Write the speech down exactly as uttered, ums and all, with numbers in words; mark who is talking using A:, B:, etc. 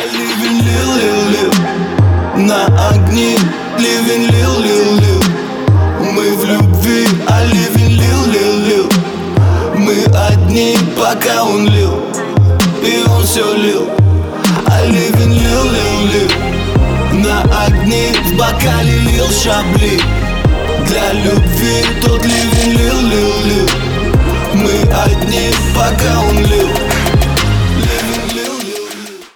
A: Ливень лил, лил, лил на огни. Ливень лил, лил, лил. Мы в любви, а ливень лил, лил, лил. Мы одни, пока он лил, и он все лил. А ливень лил, лил, лил на огни. В бокале лил шабли. Для любви тот ливень лил, лил, лил. Мы одни, пока он лил.